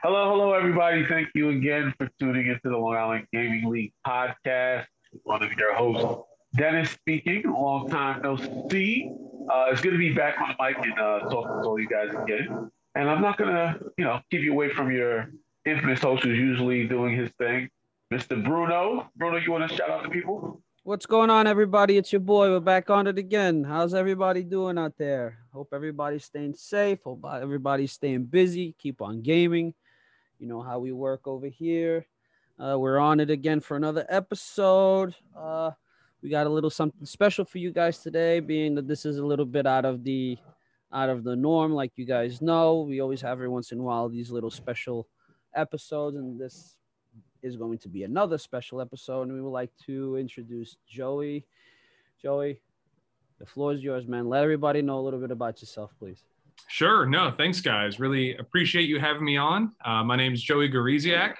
Hello, everybody. Thank you again for tuning into the Long Island Gaming League podcast. One of your hosts, Dennis speaking. Long time no see. It's good to be back on the mic and talking to all you guys again. And I'm not gonna, keep you away from your infamous host who's usually doing his thing, Mr. Bruno. Bruno, you want to shout out to people? What's going on, everybody? It's your boy. We're back on it again. How's everybody doing out there? Hope everybody's staying safe. Hope everybody's staying busy. Keep on gaming. You know how we work over here. We're on it again for another episode. We got a little something special for you guys today, being that this is a little bit out of the norm. Like you guys know, we always have every once in a while these little special episodes, and this is going to be another special episode, and we would like to introduce Joey. Joey, the floor is yours, man. Let everybody know a little bit about yourself, please. Sure. No, thanks, guys. Really appreciate you having me on. My name is Joey Gariziak.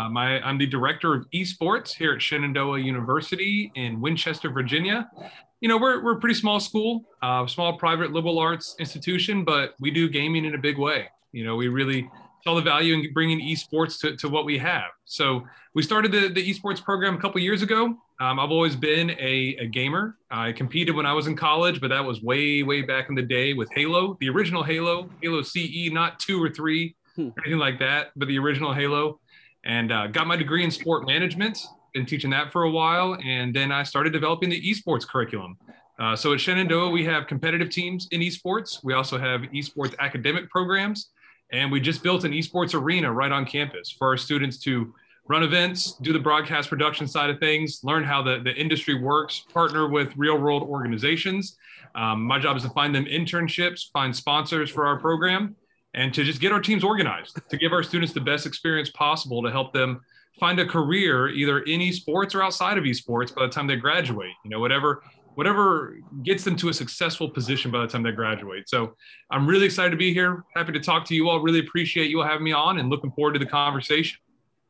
I'm the director of esports here at Shenandoah University in Winchester, Virginia. You know, we're a pretty small school, small private liberal arts institution, but we do gaming in a big way. You know, we really saw the value in bringing esports to what we have. So we started the esports program a couple years ago. I've always been a gamer. I competed when I was in college, but that was way back in the day with Halo, the original Halo CE, not 2 or 3, anything like that, but the original Halo. And got my degree in sport management, been teaching that for a while. And then I started developing the esports curriculum. So at Shenandoah, we have competitive teams in esports. We also have esports academic programs. And we just built an esports arena right on campus for our students to run events, do the broadcast production side of things, learn how the industry works, partner with real world organizations. My job is to find them internships, find sponsors for our program, and to just get our teams organized, to give our students the best experience possible to help them find a career either in esports or outside of esports by the time they graduate. You know, whatever gets them to a successful position by the time they graduate. So I'm really excited to be here. Happy to talk to you all. Really appreciate you all having me on and looking forward to the conversation.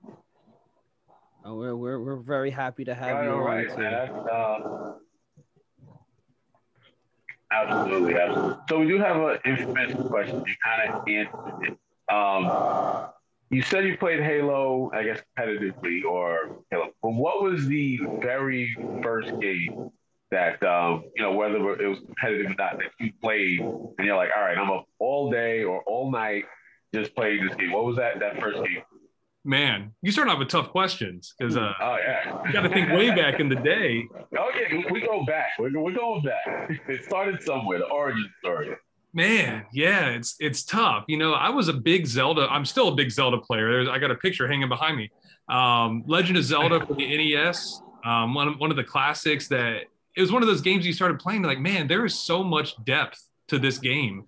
We're very happy to have you All on right, too. man. Absolutely. So we do have an infamous question. You kind of answered it. You said you played Halo, I guess competitively, or Halo. But what was the very first game that whether it was competitive or not, that you played, and you're like, all right, I'm up all day or all night just playing this game. What was that first game? Man, you start off with tough questions because Oh yeah, you got to think way back in the day. Oh yeah, we go back. We're going back. It started somewhere. The origin story. Man, yeah, it's tough. You know, I was a big Zelda. I'm still a big Zelda player. I got a picture hanging behind me. Legend of Zelda for the NES. One of the classics that it was one of those games you started playing. Like, man, there is so much depth to this game.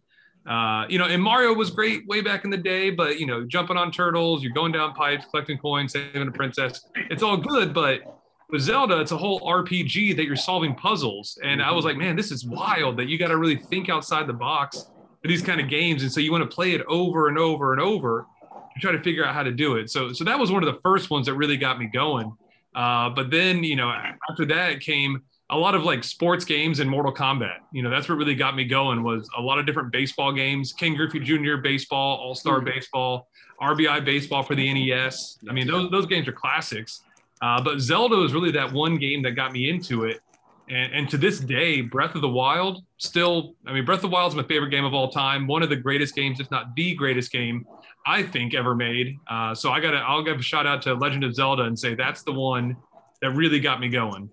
And Mario was great way back in the day, but jumping on turtles, you're going down pipes, collecting coins, saving a princess. It's all good, but with Zelda, it's a whole RPG that you're solving puzzles. And I was like, man, this is wild that you got to really think outside the box for these kind of games. And so you want to play it over and over and over to try to figure out how to do it. So that was one of the first ones that really got me going. But then, after that came a lot of like sports games and Mortal Kombat. That's what really got me going was a lot of different baseball games, Ken Griffey Jr. baseball, All-Star baseball, RBI baseball for the NES. I mean, those games are classics. But Zelda was really that one game that got me into it. And to this day, Breath of the Wild Breath of the Wild is my favorite game of all time. One of the greatest games, if not the greatest game I think ever made. So I'll give a shout out to Legend of Zelda and say that's the one that really got me going.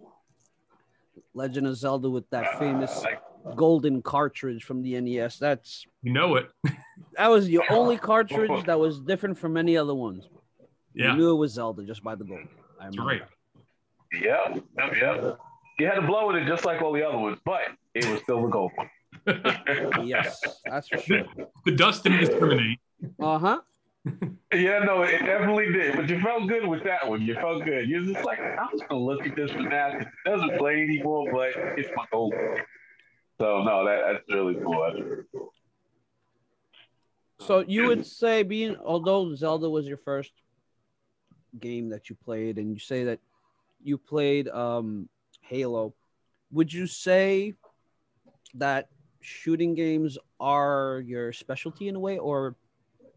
Legend of Zelda with that famous golden cartridge from the NES. That's it. That was the only cartridge that was different from any other ones. Yeah. You knew it was Zelda just by the gold. That's right. Yeah. You had to blow with it just like all the other ones, but it was still the gold one. Yes, that's for sure. The dust didn't discriminate. Uh-huh. Yeah, no, it definitely did. But you felt good with that one. You felt good. You're just like, I'm just gonna look at this for now. It doesn't play anymore, but it's my goal. So no, that's really cool. That's really cool. So you would say, although Zelda was your first game that you played, and you say that you played Halo, would you say that shooting games are your specialty in a way, or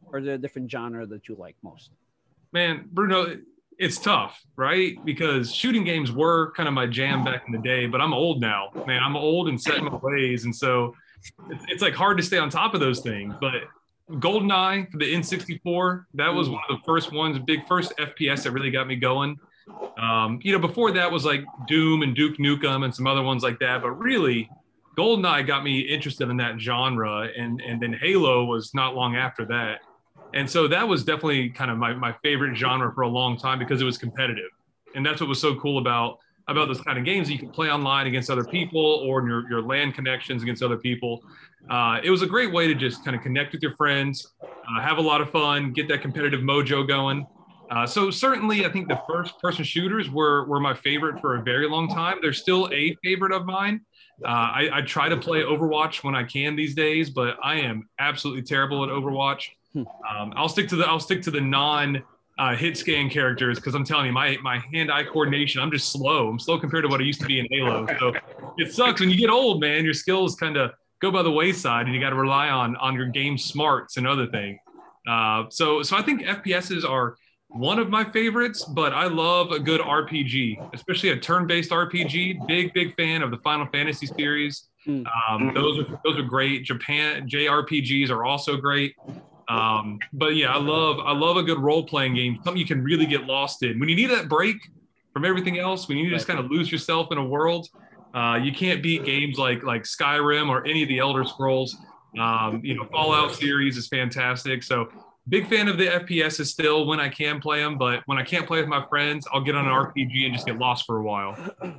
or is there a different genre that you like most? Man, Bruno, it's tough, right? Because shooting games were kind of my jam back in the day, but I'm old now, man. I'm old and set in my ways. And so it's like hard to stay on top of those things. But GoldenEye for the N64, that was one of the first ones, big first FPS that really got me going. Before that was like Doom and Duke Nukem and some other ones like that. But really, GoldenEye got me interested in that genre. And then Halo was not long after that. And so that was definitely kind of my favorite genre for a long time because it was competitive. And that's what was so cool about those kind of games that you can play online against other people or in your LAN connections against other people. It was a great way to just kind of connect with your friends, have a lot of fun, get that competitive mojo going. So certainly I think the first person shooters were my favorite for a very long time. They're still a favorite of mine. I try to play Overwatch when I can these days, but I am absolutely terrible at Overwatch. I'll stick to the non hit scan characters because I'm telling you, my hand-eye coordination, I'm just slow. I'm slow compared to what I used to be in Halo. So it sucks when you get old, man. Your skills kind of go by the wayside, and you got to rely on your game smarts and other things. So I think FPSs are one of my favorites, but I love a good RPG, especially a turn-based RPG. Big fan of the Final Fantasy series. Those are great. Japan JRPGs are also great. But yeah, I love a good role-playing game, something you can really get lost in. When you need that break from everything else, when you need to just kind of lose yourself in a world, you can't beat games like Skyrim or any of the Elder Scrolls. Fallout series is fantastic. So big fan of the FPSs still when I can play them, but when I can't play with my friends, I'll get on an RPG and just get lost for a while.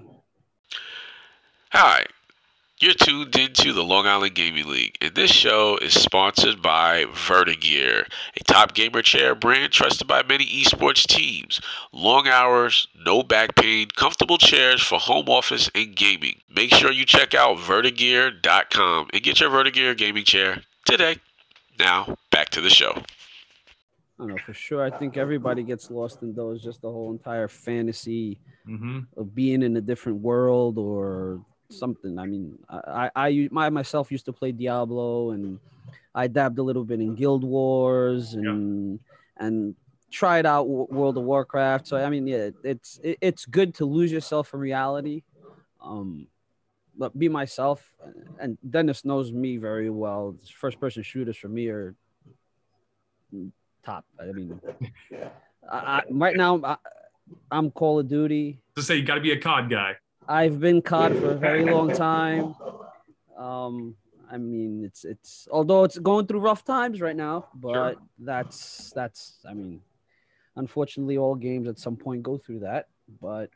Hi. You're tuned into the Long Island Gaming League, and this show is sponsored by Vertigear, a top gamer chair brand trusted by many esports teams. Long hours, no back pain, comfortable chairs for home office and gaming. Make sure you check out Vertigear.com and get your Vertigear gaming chair today. Now, back to the show. I don't know, for sure. I think everybody gets lost in those, just the whole entire fantasy of being in a different world or something. I mean, I myself used to play Diablo, and I dabbed a little bit in Guild Wars and tried out World of Warcraft. So I mean, yeah, it's good to lose yourself in reality, but be myself. And Dennis knows me very well. First person shooters for me are top. I mean, right now I'm Call of Duty. To say you got to be a COD guy. I've been COD for a very long time. I mean, it's although it's going through rough times right now, but that's I mean, unfortunately, all games at some point go through that. But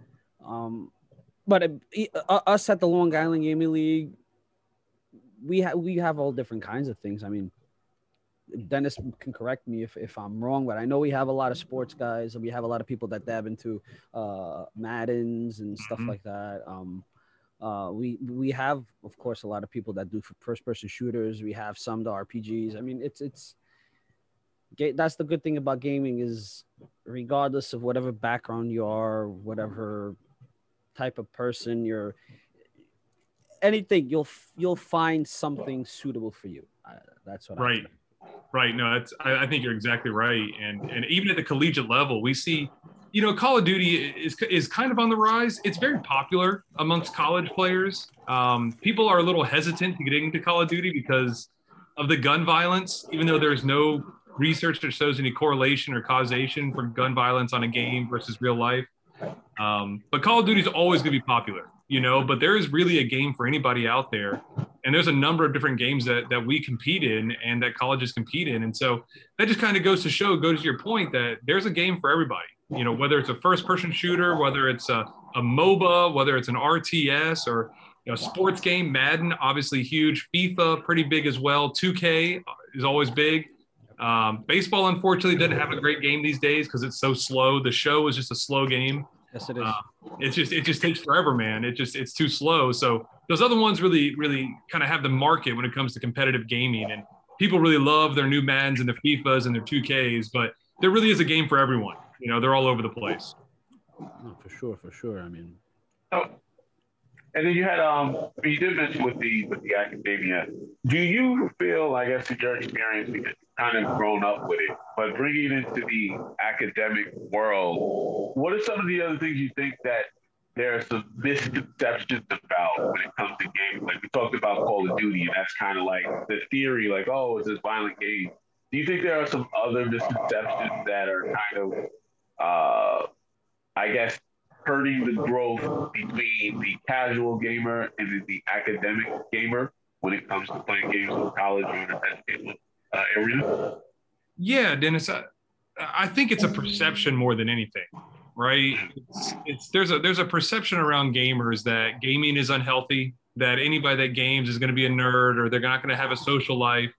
us at the Long Island Gaming League, we have all different kinds of things. I mean, Dennis can correct me if I'm wrong, but I know we have a lot of sports guys, and we have a lot of people that dab into Maddens and stuff like that. We have, of course, a lot of people that do first-person shooters. We have some to RPGs. I mean, that's the good thing about gaming is, regardless of whatever background you are, whatever type of person you're, anything you'll find something suitable for you. That's what I think. Right. No, I think you're exactly right. And even at the collegiate level, we see, Call of Duty is kind of on the rise. It's very popular amongst college players. People are a little hesitant to get into Call of Duty because of the gun violence, even though there's no research that shows any correlation or causation from gun violence on a game versus real life. But Call of Duty is always going to be popular, but there is really a game for anybody out there. And there's a number of different games that we compete in and that colleges compete in. And so that just kind of goes to your point that there's a game for everybody, whether it's a first person shooter, whether it's a MOBA, whether it's an RTS or a sports game. Madden, obviously huge. FIFA, pretty big as well. 2K is always big. Baseball, unfortunately, doesn't have a great game these days because it's so slow. The show is just a slow game. Yes, it is. It just takes forever, man. It's too slow. So those other ones really kind of have the market when it comes to competitive gaming, and people really love their new Maddens and their FIFAs and their 2Ks. But there really is a game for everyone. They're all over the place. No, for sure. I mean, And then you did mention with the academia. Do you feel, I guess, in your experience, because you've kind of grown up with it, but bringing it into the academic world, what are some of the other things you think that there are some misconceptions about when it comes to games? Like we talked about Call of Duty, and that's kind of like the theory, like, oh, it's this violent game. Do you think there are some other misconceptions that are kind of, I guess, hurting the growth between the casual gamer and the academic gamer when it comes to playing games in college or in the educational arena? Yeah, Dennis, I think it's a perception more than anything, right? There's a perception around gamers that gaming is unhealthy, that anybody that games is going to be a nerd or they're not going to have a social life.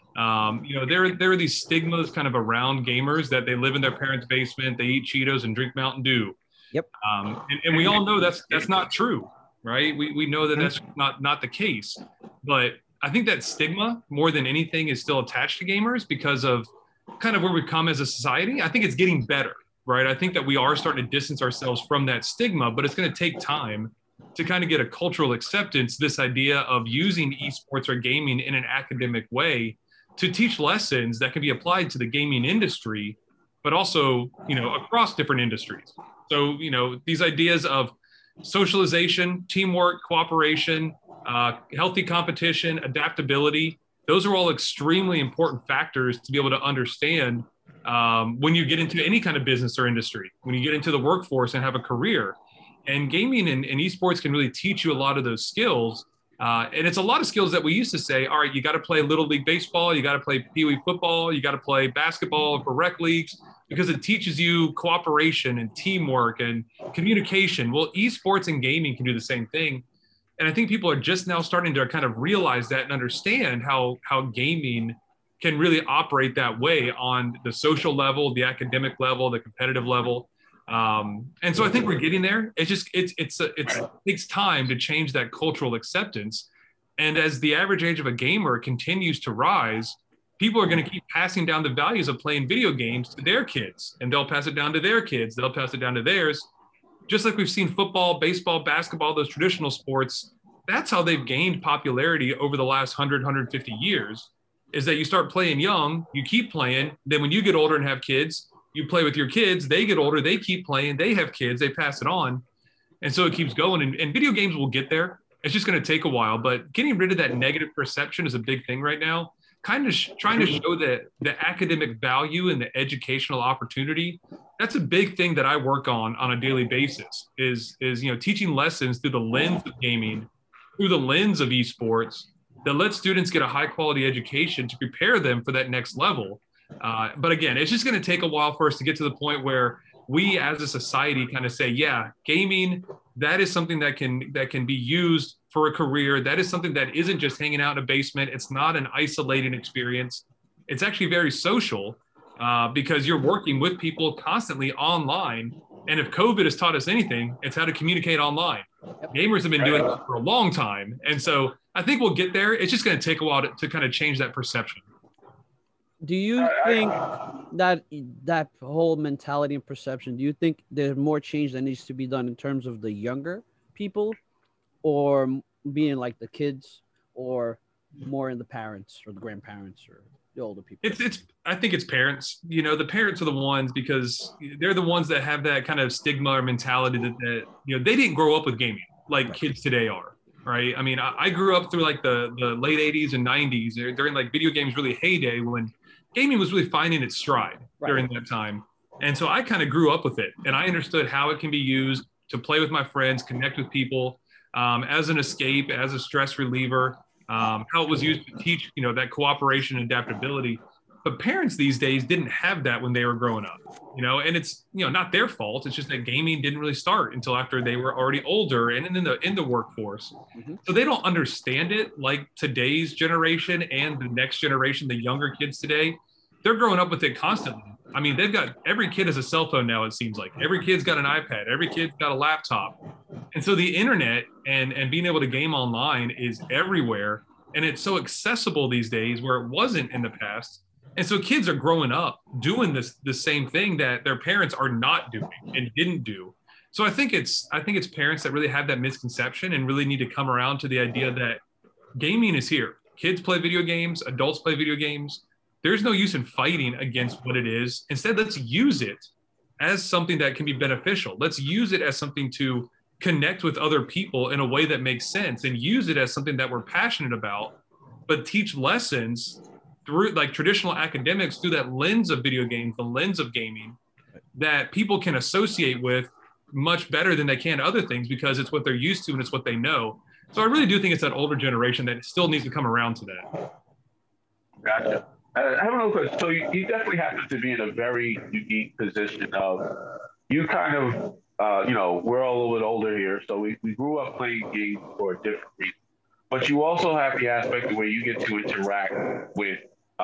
There are these stigmas kind of around gamers that they live in their parents' basement, they eat Cheetos and drink Mountain Dew. Yep. And we all know that's not true, right? We know that that's not the case. But I think that stigma, more than anything, is still attached to gamers because of kind of where we've come as a society. I think it's getting better, right? I think that we are starting to distance ourselves from that stigma, but it's going to take time to kind of get a cultural acceptance, this idea of using esports or gaming in an academic way to teach lessons that can be applied to the gaming industry, but also, across different industries. So, these ideas of socialization, teamwork, cooperation, healthy competition, adaptability, those are all extremely important factors to be able to understand when you get into any kind of business or industry, when you get into the workforce and have a career. And gaming and esports can really teach you a lot of those skills. And it's a lot of skills that we used to say, all right, you got to play Little League Baseball, you got to play Pee Wee football, you got to play basketball for rec leagues, because it teaches you cooperation and teamwork and communication. Well, esports and gaming can do the same thing. And I think people are just now starting to kind of realize that and understand how gaming can really operate that way on the social level, the academic level, the competitive level. And so I think we're getting there. It takes time to change that cultural acceptance. And as the average age of a gamer continues to rise, people are going to keep passing down the values of playing video games to their kids, and they'll pass it down to their kids. They'll pass it down to theirs. Just like we've seen football, baseball, basketball, those traditional sports, that's how they've gained popularity over the last 150 years, is that you start playing young, you keep playing. Then when you get older and have kids, you play with your kids, they get older, they keep playing, they have kids, they pass it on. And so it keeps going. And video games will get there. It's just going to take a while. But getting rid of that negative perception is a big thing right now. Kind of trying to show that the academic value and the educational opportunity, that's a big thing that I work on a daily basis, is teaching lessons through the lens of gaming, through the lens of esports, that let students get a high quality education to prepare them for that next level. But again, it's just going to take a while for us to get to the point where we as a society kind of say, yeah, gaming, that is something that can be used for a career. That is something that isn't just hanging out in a basement. It's not an isolated experience. It's actually very social because you're working with people constantly online. And if COVID has taught us anything, it's how to communicate online. Gamers have been doing it for a long time. And so I think we'll get there. It's just going to take a while to kind of change that perception. Do you think that whole mentality and perception, do you think there's more change that needs to be done in terms of the younger people, or being like the kids, or more in the parents or the grandparents or the older people? I think it's parents. The parents are the ones, because they're the ones that have that kind of stigma or mentality that they didn't grow up with gaming like kids today are. Right. I mean, I grew up through like the late 80s and 90s during like video games really heyday, when gaming was really finding its stride during that time. And so I kind of grew up with it, and I understood how it can be used to play with my friends, connect with people, as an escape, as a stress reliever, how it was used to teach, that cooperation and adaptability. But parents these days didn't have that when they were growing up, and it's, not their fault. It's just that gaming didn't really start until after they were already older and in the workforce. Mm-hmm. So they don't understand it like today's generation and the next generation, the younger kids today. They're growing up with it constantly. I mean, every kid has a cell phone now, it seems like. Every kid's got an iPad. Every kid's got a laptop. And so the internet and being able to game online is everywhere. And it's so accessible these days where it wasn't in the past. And so kids are growing up doing the same thing that their parents are not doing and didn't do. So I think it's parents that really have that misconception and really need to come around to the idea that gaming is here. Kids play video games, adults play video games. There's no use in fighting against what it is. Instead, let's use it as something that can be beneficial. Let's use it as something to connect with other people in a way that makes sense, and use it as something that we're passionate about, but teach lessons through like traditional academics through that lens of video games, the lens of gaming that people can associate with much better than they can other things, because it's what they're used to and it's what they know. So I really do think it's that older generation that still needs to come around to that. Gotcha. I have another question. So you definitely happen to be in a very unique position of you kind of, we're all a little bit older here, so we grew up playing games for a different reason. But you also have the aspect where you get to interact with,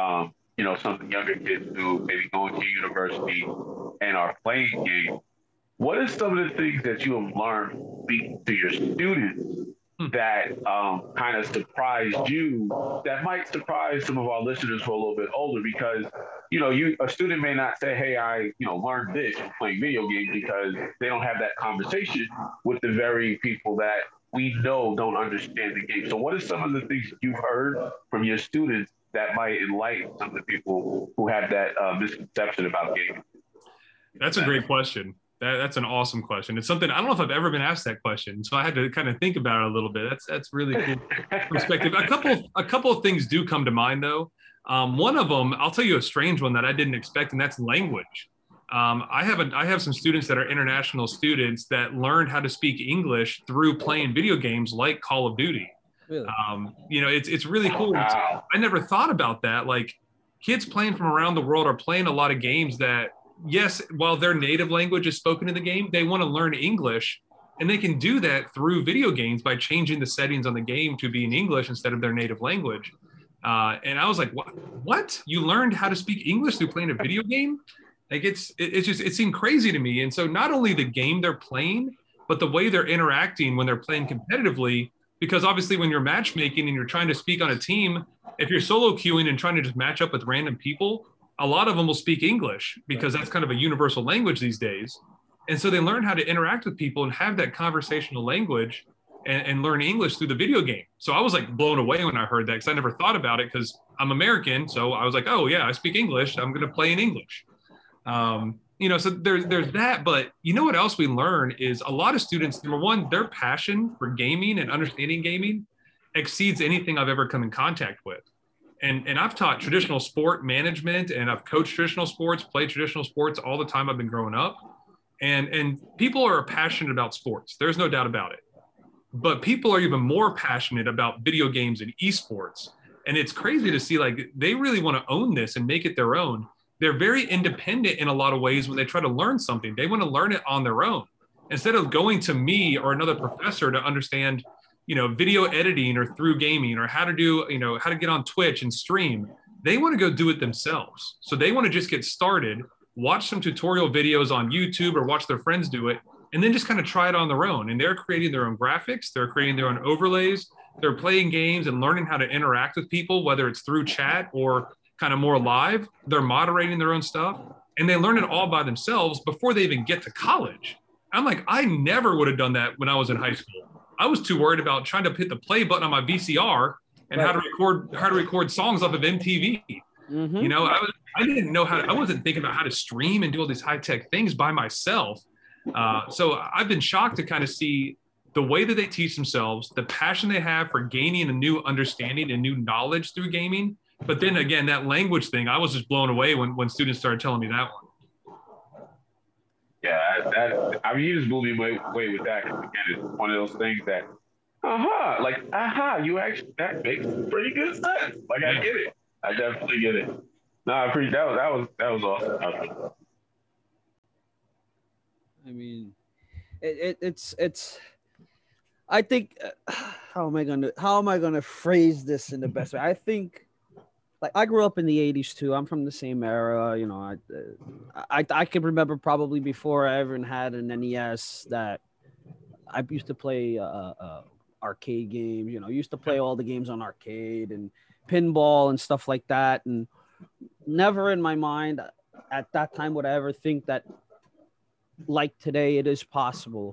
some of the younger kids who maybe going to university and are playing games. What are some of the things that you have learned speaking to your students that kind of surprised you, that might surprise some of our listeners who are a little bit older? Because, a student may not say, hey, I, learned this from playing video games, because they don't have that conversation with the very people that we know don't understand the game. So what are some of the things you've heard from your students that might enlighten some of the people who have that misconception about gaming? That's a great question. That's an awesome question. It's something, I don't know if I've ever been asked that question, so I had to kind of think about it a little bit. That's really cool perspective. A couple of things do come to mind though. One of them, I'll tell you a strange one that I didn't expect, and that's language. I have some students that are international students that learned how to speak English through playing video games like Call of Duty. Really? It's really cool. I never thought about that. Like, kids playing from around the world are playing a lot of games that, yes, while their native language is spoken in the game, they want to learn English, and they can do that through video games by changing the settings on the game to be in English instead of their native language. And I was like, what? You learned how to speak English through playing a video game? Like, it seemed crazy to me. And so not only the game they're playing, but the way they're interacting when they're playing competitively, because obviously when you're matchmaking and you're trying to speak on a team, if you're solo queuing and trying to just match up with random people, a lot of them will speak English because that's kind of a universal language these days. And so they learn how to interact with people and have that conversational language and learn English through the video game. So I was like blown away when I heard that, because I never thought about it, because I'm American. So I was like, oh yeah, I speak English. I'm going to play in English. So there's that. But you know what else we learn is a lot of students, number one, their passion for gaming and understanding gaming exceeds anything I've ever come in contact with. And I've taught traditional sport management, and I've coached traditional sports, played traditional sports all the time I've been growing up. And people are passionate about sports. There's no doubt about it. But people are even more passionate about video games and esports. And it's crazy to see, like, they really want to own this and make it their own. They're very independent in a lot of ways when they try to learn something. They want to learn it on their own. Instead of going to me or another professor to understand, video editing or through gaming, or how to do, how to get on Twitch and stream, they want to go do it themselves. So they want to just get started, watch some tutorial videos on YouTube or watch their friends do it, and then just kind of try it on their own. And they're creating their own graphics. They're creating their own overlays. They're playing games and learning how to interact with people, whether it's through chat or kind of more live. They're moderating their own stuff, and they learn it all by themselves before they even get to college. I'm like, I never would have done that when I was in high school. I was too worried about trying to hit the play button on my VCR and how to record songs off of MTV. Mm-hmm. I didn't know I wasn't thinking about how to stream and do all these high tech things by myself. So I've been shocked to kind of see the way that they teach themselves, the passion they have for gaining a new understanding and new knowledge through gaming. But then again, that language thing, I was just blown away when students started telling me that one. Yeah, you just blew me away with that. Because again, it's one of those things that, you actually, that makes pretty good sense. Like, I get it. I definitely get it. No, I appreciate that was awesome. I mean, it's. I think, how am I gonna phrase this in the best way? I think, like, I grew up in the 80s too. I'm from the same era. I can remember probably before I ever had an NES that I used to play arcade games. Used to play all the games on arcade and pinball and stuff like that. And never in my mind at that time would I ever think that like today, it is possible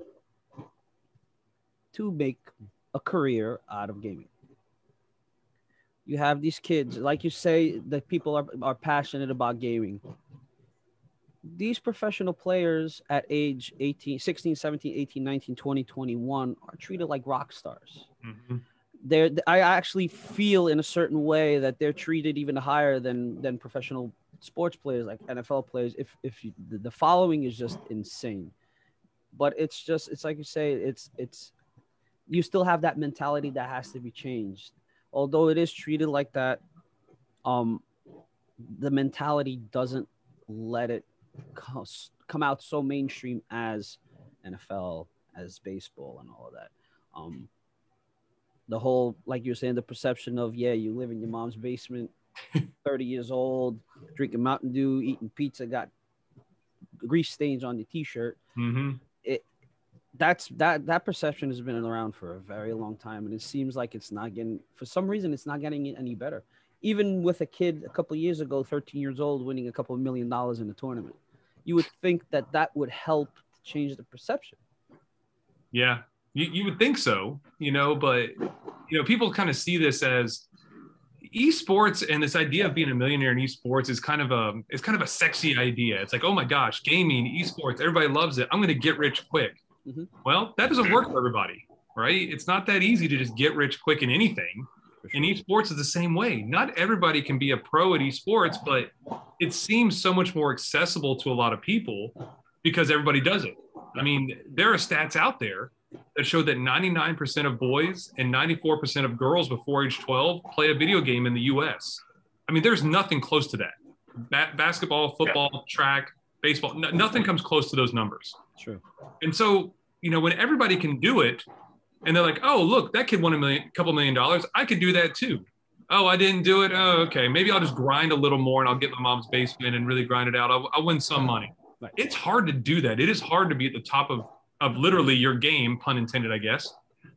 to make a career out of gaming. You have these kids, like you say, that people are passionate about gaming. These professional players at age 18, 16, 17, 18, 19, 20, 21 are treated like rock stars. Mm-hmm. I actually feel in a certain way that they're treated even higher than professional sports players, like NFL players. If you, the following is just insane, but it's like you say, it's you still have that mentality that has to be changed. Although it is treated like that, the mentality doesn't let it come out so mainstream as NFL, as baseball, and all of that. The whole, like you were saying, the perception of, yeah, you live in your mom's basement, 30 years old, drinking Mountain Dew, eating pizza, got grease stains on your t-shirt. Mm-hmm. That perception has been around for a very long time, and it seems like it's not getting, for some reason, it's not getting any better. Even with a kid a couple of years ago, 13 years old, winning a couple of $1 million in a tournament, you would think that would help to change the perception. Yeah, you would think so, but people kind of see this as esports, and this idea of being a millionaire in esports is kind of a sexy idea. It's like, oh my gosh, gaming, esports, everybody loves it. I'm going to get rich quick. Mm-hmm. Well, that doesn't work for everybody, right? It's not that easy to just get rich quick in anything. Sure. And esports is the same way. Not everybody can be a pro at esports, but it seems so much more accessible to a lot of people because everybody does it. I mean, there are stats out there that show that 99% of boys and 94% of girls before age 12 play a video game in the US. I mean, there's nothing close to that. Basketball, football, track, baseball, nothing comes close to those numbers. True. And so, when everybody can do it and they're like, oh, look, that kid won a couple $1 million. I could do that too. Oh, I didn't do it. Oh, okay. Maybe I'll just grind a little more and I'll get my mom's basement and really grind it out. I'll win some money. Right. It's hard to do that. It is hard to be at the top of literally your game, pun intended, I guess.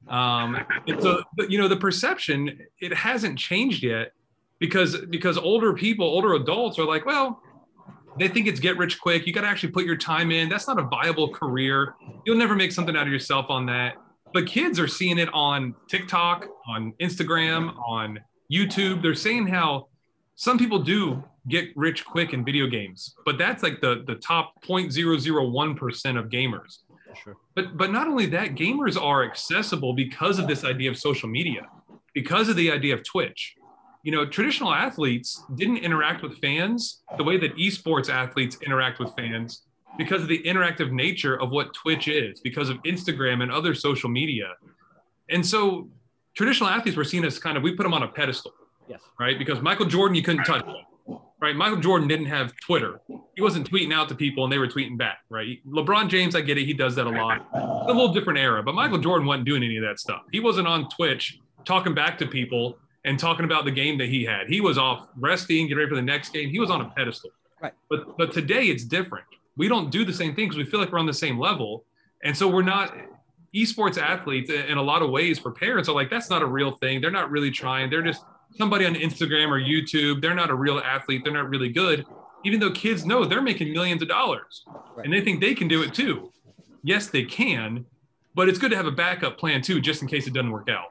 So, the perception, it hasn't changed yet because older adults are like, well, they think it's get rich quick. You got to actually put your time in. That's not a viable career. You'll never make something out of yourself on that. But kids are seeing it on TikTok, on Instagram, on YouTube. They're saying how some people do get rich quick in video games, but that's like the top 0.001% of gamers. Sure. But not only that, gamers are accessible because of this idea of social media, because of the idea of Twitch. Traditional athletes didn't interact with fans the way that esports athletes interact with fans because of the interactive nature of what Twitch is, because of Instagram and other social media. And so traditional athletes were seen as we put them on a pedestal. Yes. Right? Because Michael Jordan, you couldn't touch him. Right? Michael Jordan didn't have Twitter. He wasn't tweeting out to people and they were tweeting back, right? LeBron James, I get it. He does that a lot. It's a little different era, but Michael Jordan wasn't doing any of that stuff. He wasn't on Twitch talking back to people and talking about the game that he had. He was off resting, getting ready for the next game. He was on a pedestal. Right. But today it's different. We don't do the same thing because we feel like we're on the same level. And so we're not esports athletes in a lot of ways. For parents are like, that's not a real thing. They're not really trying. They're just somebody on Instagram or YouTube. They're not a real athlete. They're not really good. Even though kids know they're making millions of dollars. Right. And they think they can do it too. Yes, they can, but it's good to have a backup plan too, just in case it doesn't work out.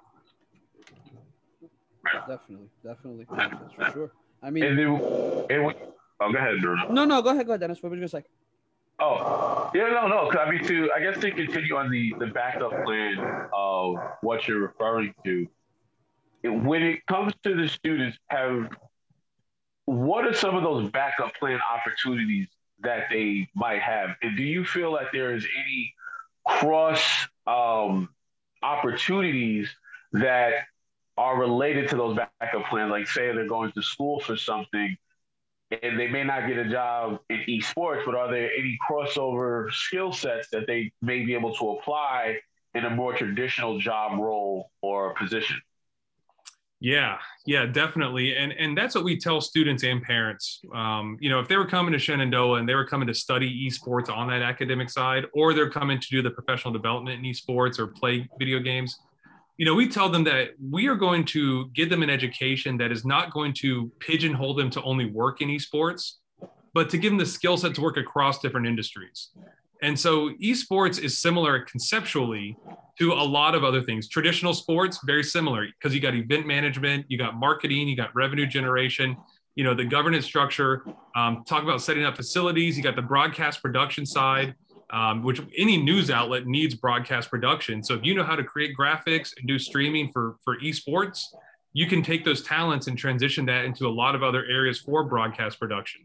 Definitely. That's for sure. I mean, go ahead, Bruno. No, go ahead, Dennis. What were you gonna say? Oh, yeah, no. Because I guess to continue on the backup plan of what you're referring to, when it comes to the students, what are some of those backup plan opportunities that they might have? And do you feel like there is any cross opportunities that are related to those backup plans? Like, say they're going to school for something and they may not get a job in esports, but are there any crossover skill sets that they may be able to apply in a more traditional job role or position? Yeah, definitely. And that's what we tell students and parents. If they were coming to Shenandoah and they were coming to study esports on that academic side, or they're coming to do the professional development in esports or play video games, we tell them that we are going to give them an education that is not going to pigeonhole them to only work in esports, but to give them the skill set to work across different industries. And so esports is similar conceptually to a lot of other things. Traditional sports, very similar, because you got event management, you got marketing, you got revenue generation, you know, the governance structure, talk about setting up facilities, you got the broadcast production side, which any news outlet needs broadcast production. So if you know how to create graphics and do streaming for esports, you can take those talents and transition that into a lot of other areas for broadcast production.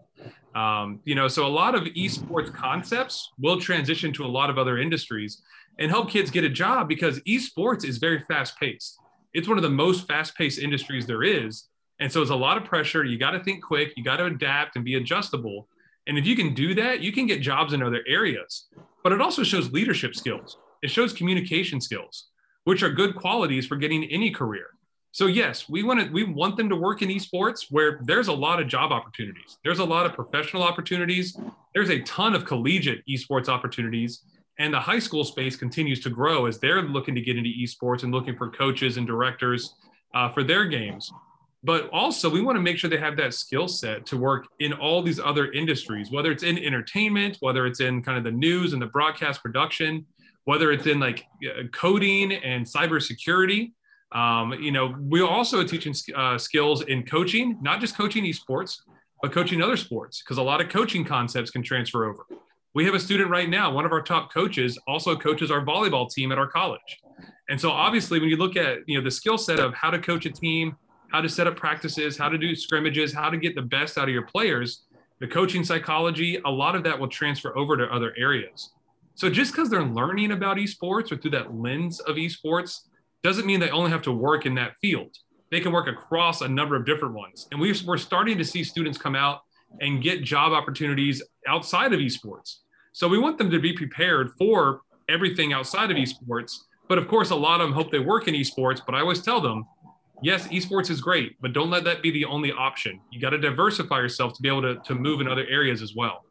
You know, so a lot of esports concepts will transition to a lot of other industries and help kids get a job, because esports is very fast paced. It's one of the most fast paced industries there is. And so it's a lot of pressure. You got to think quick, you got to adapt and be adjustable. And if you can do that, you can get jobs in other areas. But it also shows leadership skills. It shows communication skills, which are good qualities for getting any career. So yes, we want them to work in esports where there's a lot of job opportunities. There's a lot of professional opportunities. There's a ton of collegiate esports opportunities. And the high school space continues to grow as they're looking to get into esports and looking for coaches and directors for their games. But also we want to make sure they have that skill set to work in all these other industries, whether it's in entertainment, whether it's in kind of the news and the broadcast production, whether it's in like coding and cybersecurity. You know, we're also teaching skills in coaching, not just coaching esports, but coaching other sports, because a lot of coaching concepts can transfer over. We have a student right now, one of our top coaches also coaches our volleyball team at our college. And so obviously when you look at, you know, the skill set of how to coach a team, how to set up practices, how to do scrimmages, how to get the best out of your players, the coaching psychology, a lot of that will transfer over to other areas. So just because they're learning about esports or through that lens of esports doesn't mean they only have to work in that field. They can work across a number of different ones. And we're starting to see students come out and get job opportunities outside of esports. So we want them to be prepared for everything outside of esports. But of course, a lot of them hope they work in esports, but I always tell them, yes, esports is great, but don't let that be the only option. You got to diversify yourself to be able to move in other areas as well.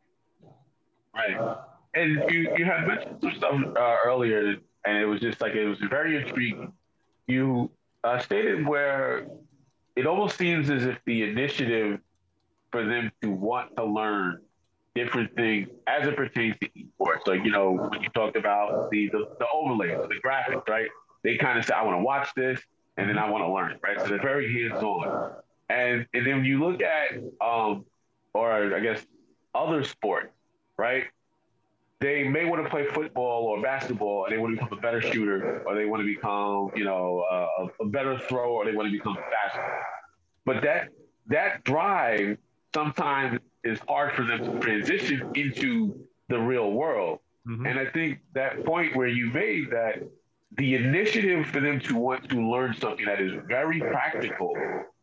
Right. And you had mentioned some stuff earlier, and it was just like, it was very intriguing. You stated where it almost seems as if the initiative for them to want to learn different things as it pertains to esports. Like, you know, when you talked about the overlays, the graphics, right? They kind of say, I want to watch this and then I want to learn, right? So they're very hands-on. And then when you look at, or I guess other sports, right? They may want to play football or basketball and they want to become a better shooter, or they want to become, you know, a better thrower, or they want to become faster. But that drive sometimes is hard for them to transition into the real world. Mm-hmm. And I think that point where you made that the initiative for them to want to learn something that is very practical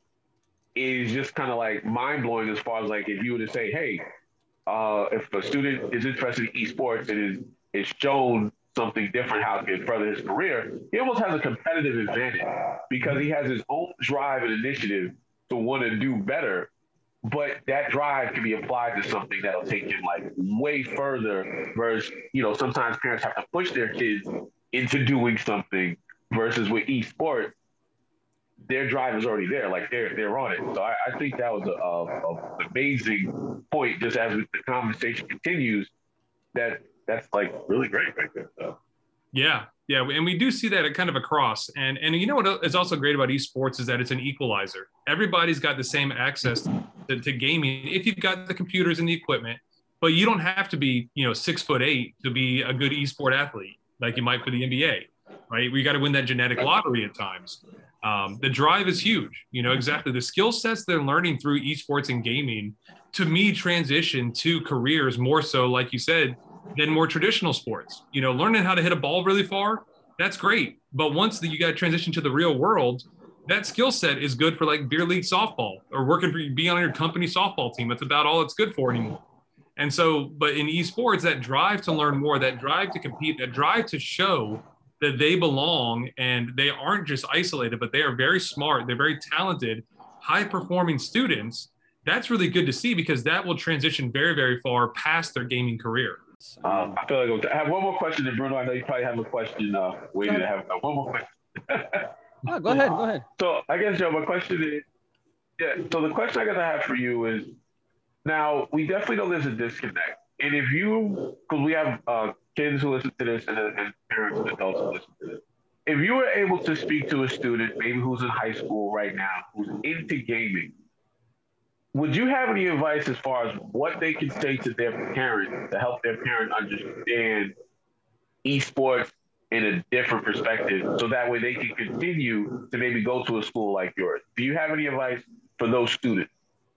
is just kind of like mind-blowing, as far as like if you were to say, hey, if a student is interested in esports and is shown something different, how to further his career, he almost has a competitive advantage because he has his own drive and initiative to want to do better. But that drive can be applied to something that'll take him like way further versus, you know, sometimes parents have to push their kids into doing something versus with esports, their drive is already there. Like they're on it. So I think that was a amazing point, just as the conversation continues, that's like really great right there. So. Yeah. Yeah. And we do see that kind of across. And you know what is also great about esports is that it's an equalizer. Everybody's got the same access to gaming if you've got the computers and the equipment, but you don't have to be, you know, 6'8" to be a good esport athlete like you might for the NBA, right? We got to win that genetic lottery at times. The drive is huge, you know, exactly. The skill sets they're learning through esports and gaming, to me, transition to careers more so, like you said, than more traditional sports. You know, learning how to hit a ball really far, that's great. But once you got to transition to the real world, that skill set is good for like beer league softball or being on your company softball team. That's about all it's good for anymore. And so, but in esports, that drive to learn more, that drive to compete, that drive to show that they belong and they aren't just isolated, but they are very smart. They're very talented, high-performing students. That's really good to see because that will transition very, very far past their gaming career. I feel like I have one more question, and Bruno, I know you probably have a question waiting to have one more question. Oh, go ahead. So I guess, Joe, my question is, so the question I guess I have for you is, now we definitely know there's a disconnect and if you, because we have kids who listen to this and parents and adults who listen to this, if you were able to speak to a student, maybe who's in high school right now, who's into gaming, would you have any advice as far as what they can say to their parents to help their parents understand esports in a different perspective so that way they can continue to maybe go to a school like yours? Do you have any advice for those students?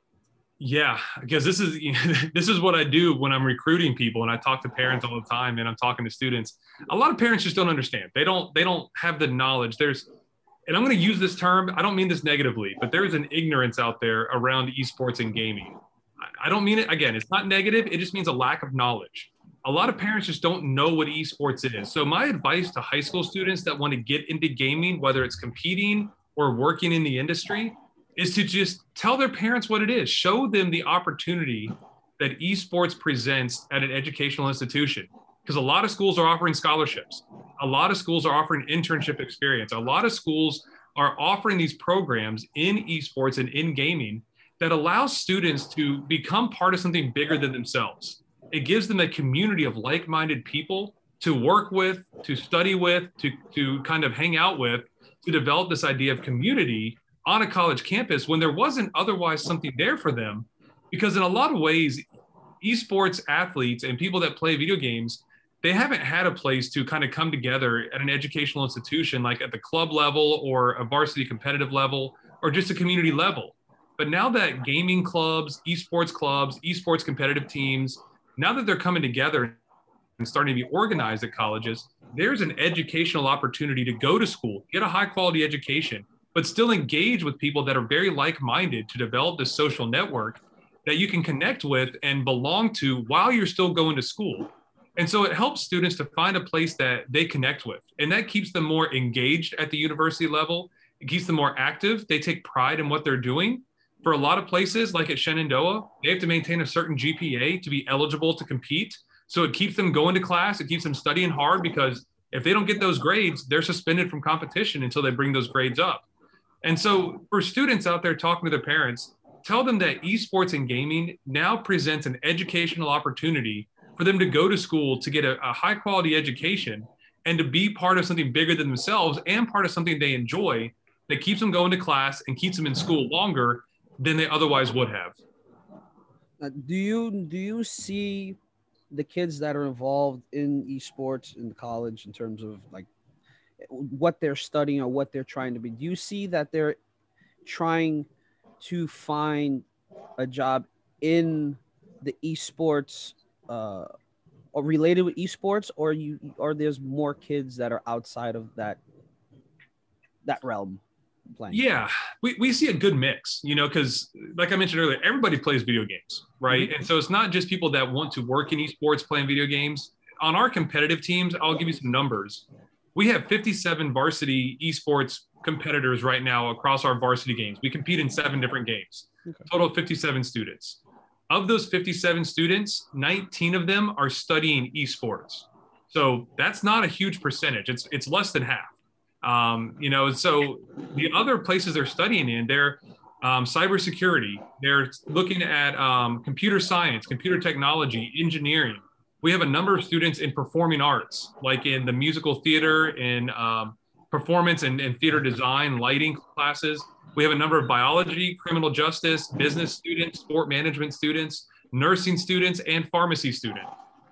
Yeah, because this is this is what I do when I'm recruiting people and I talk to parents all the time and I'm talking to students. A lot of parents just don't understand. They don't have the knowledge. And I'm going to use this term, I don't mean this negatively, but there is an ignorance out there around esports and gaming. I don't mean it, again, it's not negative. It just means a lack of knowledge. A lot of parents just don't know what esports is. So my advice to high school students that want to get into gaming, whether it's competing or working in the industry, is to just tell their parents what it is. Show them the opportunity that esports presents at an educational institution. Because a lot of schools are offering scholarships. A lot of schools are offering internship experience. A lot of schools are offering these programs in esports and in gaming that allows students to become part of something bigger than themselves. It gives them a community of like-minded people to work with, to study with, to kind of hang out with, to develop this idea of community on a college campus when there wasn't otherwise something there for them. Because in a lot of ways, esports athletes and people that play video games, they haven't had a place to kind of come together at an educational institution, like at the club level or a varsity competitive level, or just a community level. But now that gaming clubs, esports competitive teams, now that they're coming together and starting to be organized at colleges, there's an educational opportunity to go to school, get a high quality education, but still engage with people that are very like-minded to develop this social network that you can connect with and belong to while you're still going to school. And so it helps students to find a place that they connect with, and that keeps them more engaged at the university level. It keeps them more active. They take pride in what they're doing. For a lot of places, like at Shenandoah, they have to maintain a certain GPA to be eligible to compete. So it keeps them going to class. It keeps them studying hard, because if they don't get those grades, they're suspended from competition until they bring those grades up. And so for students out there talking to their parents, tell them that esports and gaming now presents an educational opportunity for them to go to school to get a high quality education and to be part of something bigger than themselves and part of something they enjoy that keeps them going to class and keeps them in school longer than they otherwise would have. Do you see the kids that are involved in esports in college in terms of like what they're studying or what they're trying to be? Do you see that they're trying to find a job in the esports or related with esports, or there's more kids that are outside of that realm playing? Yeah, we see a good mix, because like I mentioned earlier, everybody plays video games, right? Mm-hmm. And so it's not just people that want to work in esports playing video games. On our competitive teams, I'll give you some numbers. We have 57 varsity esports competitors right now across our varsity games. We compete in 7 different games, total of 57 students. Of those 57 students, 19 of them are studying esports. So that's not a huge percentage. It's less than half. So the other places they're studying in, they're cybersecurity. They're looking at computer science, computer technology, engineering. We have a number of students in performing arts, like in the musical theater, in performance and theater design, lighting classes. We have a number of biology, criminal justice, business students, sport management students, nursing students, and pharmacy students.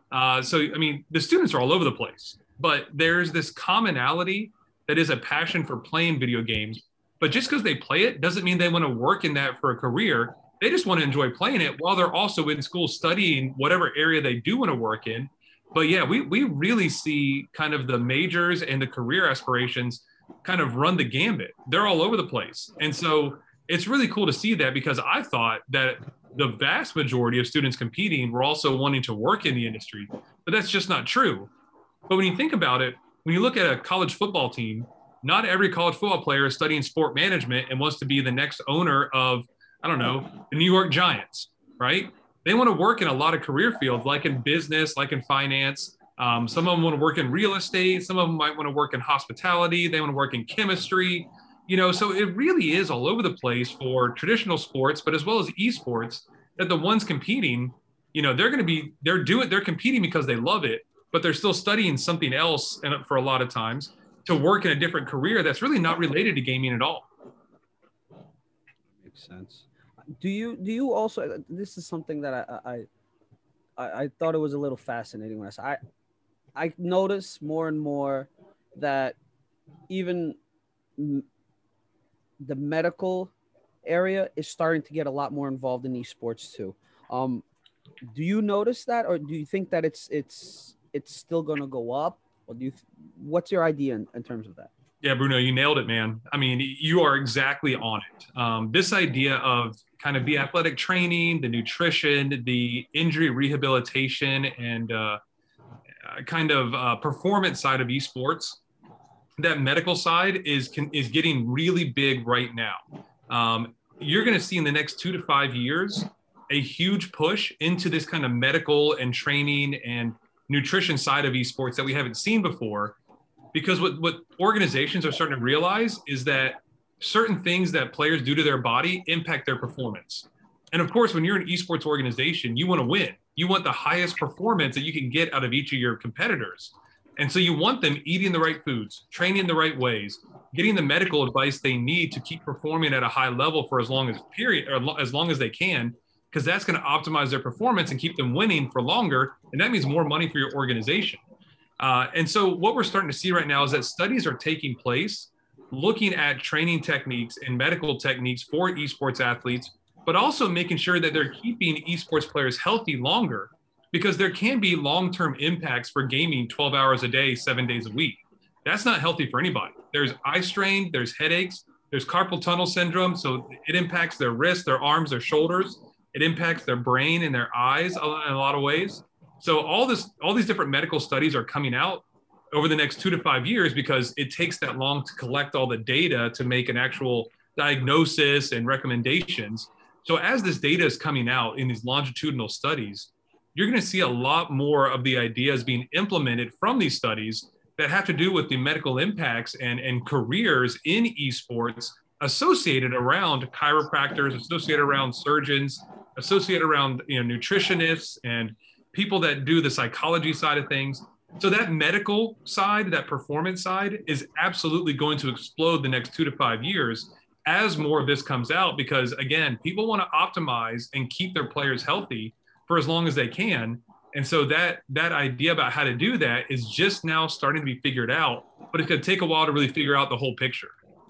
The students are all over the place, but there's this commonality that is a passion for playing video games. But just because they play it doesn't mean they want to work in that for a career. They just want to enjoy playing it while they're also in school studying whatever area they do want to work in. But yeah, we really see kind of the majors and the career aspirations kind of run the gambit. They're all over the place. And so it's really cool to see that, because I thought that the vast majority of students competing were also wanting to work in the industry, but that's just not true. But when you think about it, when you look at a college football team, not every college football player is studying sport management and wants to be the next owner of, the New York Giants, right? They want to work in a lot of career fields, like in business, like in finance. Some of them want to work in real estate. Some of them might want to work in hospitality. They want to work in chemistry, so it really is all over the place for traditional sports, but as well as esports, that the ones competing they're competing because they love it, but they're still studying something else, and for a lot of times to work in a different career that's really not related to gaming at all. Makes sense. Do you also, this is something that I thought it was a little fascinating when I notice more and more that even the medical area is starting to get a lot more involved in esports too. Do you notice that, or do you think that it's still going to go up, or what's your idea in terms of that? Yeah, Bruno, you nailed it, man. I mean, you are exactly on it. This idea of kind of the athletic training, the nutrition, the injury rehabilitation, and kind of performance side of esports, that medical side is getting really big right now. You're going to see in the next 2 to 5 years a huge push into this kind of medical and training and nutrition side of esports that we haven't seen before. Because what organizations are starting to realize is that certain things that players do to their body impact their performance. And of course, when you're an esports organization, you want to win. You want the highest performance that you can get out of each of your competitors. And so you want them eating the right foods, training the right ways, getting the medical advice they need to keep performing at a high level for as long as they can, because that's going to optimize their performance and keep them winning for longer. And that means more money for your organization. And so what we're starting to see right now is that studies are taking place looking at training techniques and medical techniques for esports athletes, but also making sure that they're keeping esports players healthy longer, because there can be long-term impacts for gaming 12 hours a day, 7 days a week. That's not healthy for anybody. There's eye strain, there's headaches, there's carpal tunnel syndrome. So it impacts their wrists, their arms, their shoulders. It impacts their brain and their eyes in a lot of ways. So all these different medical studies are coming out over the next 2 to 5 years, because it takes that long to collect all the data to make an actual diagnosis and recommendations. So as this data is coming out in these longitudinal studies, you're going to see a lot more of the ideas being implemented from these studies that have to do with the medical impacts and careers in esports associated around chiropractors, associated around surgeons, associated around nutritionists and people that do the psychology side of things. So that medical side, that performance side, is absolutely going to explode the next 2 to 5 years as more of this comes out, because again, people want to optimize and keep their players healthy for as long as they can. And so that idea about how to do that is just now starting to be figured out, but it's going to take a while to really figure out the whole picture.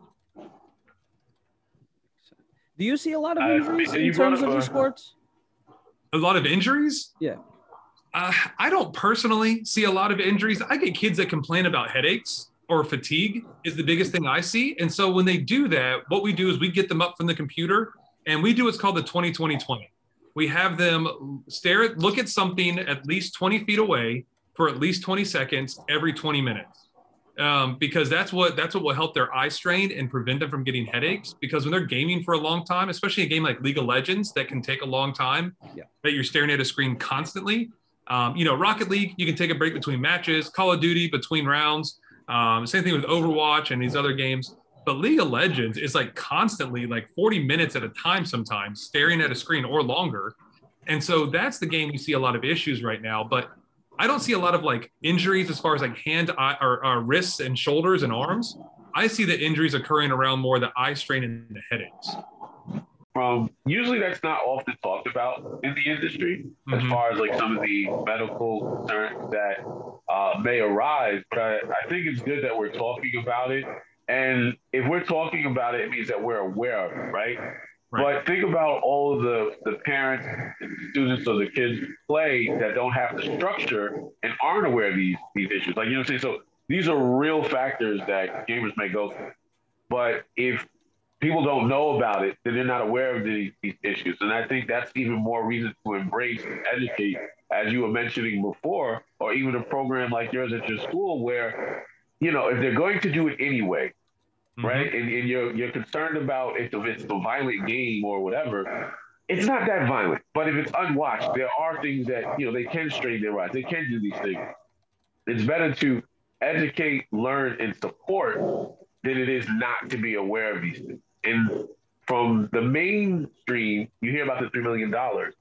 Do you see a lot of injuries in terms of esports? A lot of injuries? Yeah. I don't personally see a lot of injuries. I get kids that complain about headaches or fatigue is the biggest thing I see. And so when they do that, what we do is we get them up from the computer and we do what's called the 20-20-20. We have them look at something at least 20 feet away for at least 20 seconds every 20 minutes. Because that's what will help their eye strain and prevent them from getting headaches. Because when they're gaming for a long time, especially a game like League of Legends that can take a long time, that you're staring at a screen constantly. Rocket League, you can take a break between matches. Call of Duty between rounds. Same thing with Overwatch and these other games. But League of Legends is like constantly like 40 minutes at a time sometimes staring at a screen or longer. And so that's the game you see a lot of issues right now. But I don't see a lot of like injuries as far as like hand, or wrists and shoulders and arms. I see the injuries occurring around more the eye strain and the headaches. Usually that's not often talked about in the industry, as far as like some of the medical concerns that may arise. But I think it's good that we're talking about it. And if we're talking about it, it means that we're aware of it, right? But think about all of the parents, the students, or the kids play that don't have the structure and aren't aware of these issues. Like, you know what I'm saying? So these are real factors that gamers may go through. But if people don't know about it, then they're not aware of these issues. And I think that's even more reason to embrace and educate, as you were mentioning before, or even a program like yours at your school where, if they're going to do it anyway, right? And you're concerned about if it's a violent game or whatever, it's not that violent. But if it's unwatched, there are things that, they can strain their eyes. They can do these things. It's better to educate, learn, and support than it is not to be aware of these things. And from the mainstream, you hear about the $3 million.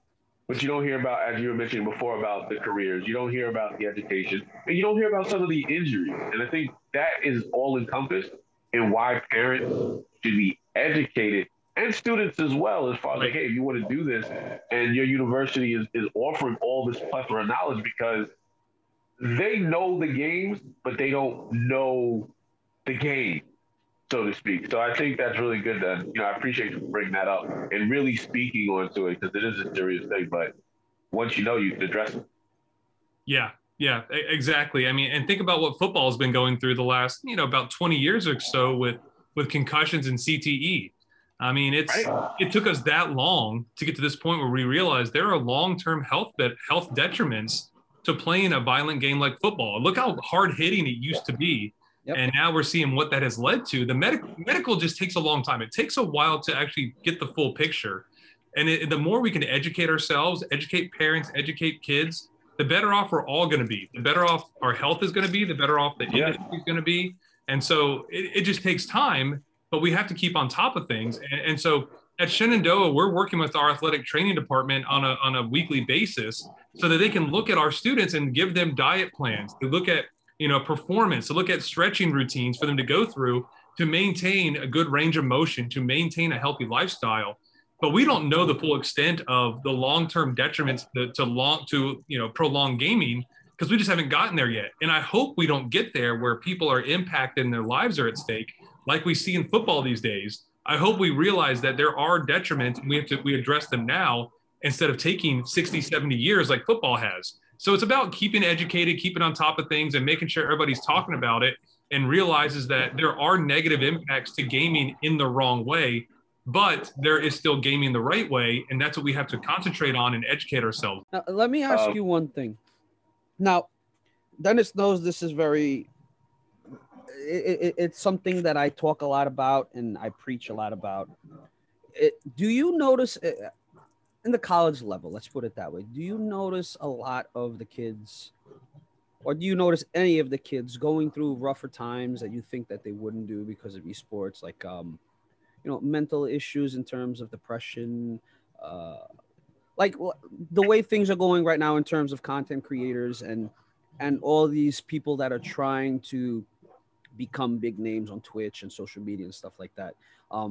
but you don't hear about, as you were mentioning before, about the careers. You don't hear about the education, and you don't hear about some of the injuries. And I think that is all encompassed in why parents should be educated, and students as well, as far as like, hey, if you want to do this, and your university is offering all this plethora of knowledge, because they know the games, but they don't know the game, so to speak. So I think that's really good. That I appreciate you bringing that up and really speaking onto it, because it is a serious thing. But once you know, you can address it. Yeah, exactly. I mean, and think about what football has been going through the last, about 20 years or so with concussions and CTE. I mean, it took us that long to get to this point where we realized there are long-term health detriments to playing a violent game like football. Look how hard hitting it used to be. Yep. And now we're seeing what that has led to. The medical just takes a long time. It takes a while to actually get the full picture. And the more we can educate ourselves, educate parents, educate kids, the better off we're all going to be. The better off our health is going to be, the better off the industry is going to be. And so it just takes time, but we have to keep on top of things. And so at Shenandoah, we're working with our athletic training department on a weekly basis so that they can look at our students and give them diet plans, to look at performance, to look at stretching routines for them to go through to maintain a good range of motion, to maintain a healthy lifestyle. But we don't know the full extent of the long-term detriments to prolonged gaming, because we just haven't gotten there yet. And I hope we don't get there where people are impacted and their lives are at stake, like we see in football these days. I hope we realize that there are detriments and we address them now instead of taking 60, 70 years like football has. So it's about keeping educated, keeping on top of things, and making sure everybody's talking about it and realizes that there are negative impacts to gaming in the wrong way, but there is still gaming the right way. And that's what we have to concentrate on and educate ourselves. Now, let me ask you one thing. Now, Dennis knows this is it's something that I talk a lot about and I preach a lot about. Do you notice in the college level, let's put it that way, do you notice a lot of the kids, or do you notice any of the kids going through rougher times that you think that they wouldn't do because of esports, like mental issues in terms of depression, like the way things are going right now in terms of content creators and all these people that are trying to become big names on Twitch and social media and stuff like that,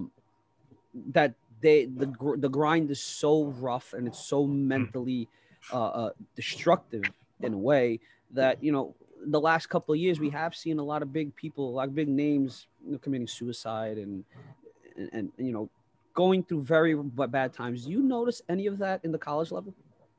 that the grind is so rough and it's so mentally destructive in a way that the last couple of years we have seen a lot of big people, like big names, committing suicide and going through very bad times. Do you notice any of that in the college level?